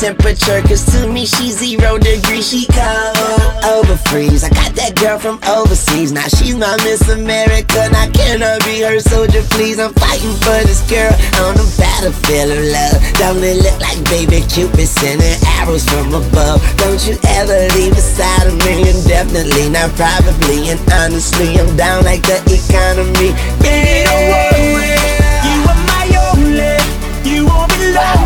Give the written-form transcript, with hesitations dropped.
temperature, cause to me she's 0 degrees, she cold. Over freeze, I got that girl from overseas. Now she's my Miss America, now can I be her soldier, please? I'm fighting for this girl on the battlefield of love. Don't it look like baby Cupid sending arrows from above? Don't you ever leave beside of me, and definitely not probably. And honestly, I'm down like the economy. Yeah, you are my only, you won't be lonely.